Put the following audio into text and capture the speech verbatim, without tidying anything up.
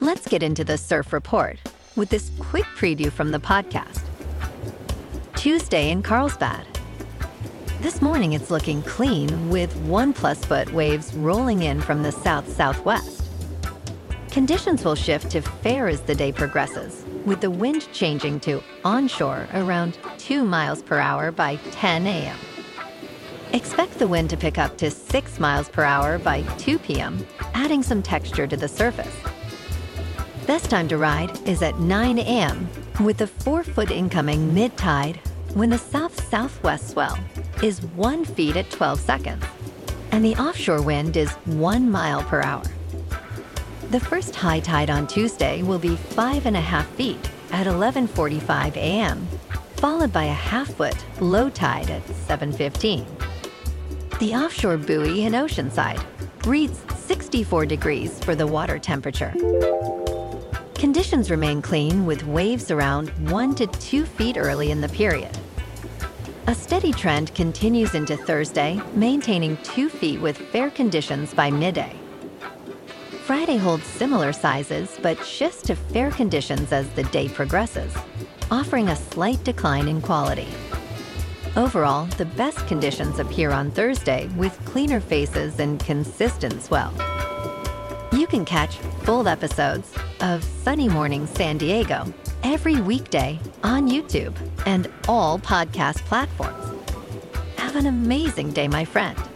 Let's get into the surf report with this quick preview from the podcast. Tuesday in Carlsbad. This morning it's looking clean with one plus foot waves rolling in from the south-southwest. Conditions will shift to fair as the day progresses, with the wind changing to onshore around two miles per hour by ten a.m. Expect the wind to pick up to six miles per hour by two p.m., adding some texture to the surface. Best time to ride is at nine a.m. with the four-foot incoming mid-tide when the south-southwest swell is one feet at twelve seconds, and the offshore wind is one mile per hour. The first high tide on Tuesday will be five and a half feet at eleven forty-five a.m., followed by a half-foot low tide at seven fifteen. The offshore buoy in Oceanside reads sixty-four degrees for the water temperature. Conditions remain clean with waves around one to two feet early in the period. A steady trend continues into Thursday, maintaining two feet with fair conditions by midday. Friday holds similar sizes, but shifts to fair conditions as the day progresses, offering a slight decline in quality. Overall, the best conditions appear on Thursday with cleaner faces and consistent swell. You can catch full episodes of Sunny Morning San Diego every weekday on YouTube and all podcast platforms. Have an amazing day, my friend.